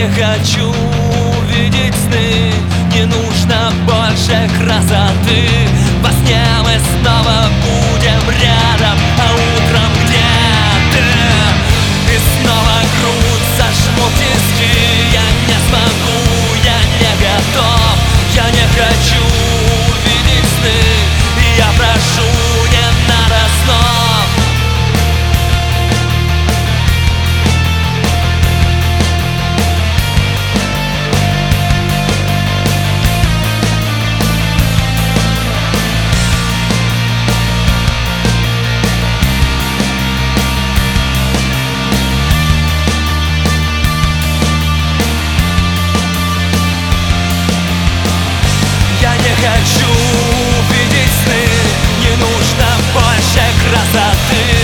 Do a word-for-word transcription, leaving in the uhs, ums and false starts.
не хочу видеть сны, не нужно больше красоты. Во сне мы снова будем рядом, а утром где ты? И снова грудь зажмут тиски. Я не смогу, я не готов, я не хочу видеть сны. Я прошу, не надо снов. Хочу видеть сны, не нужно больше красоты.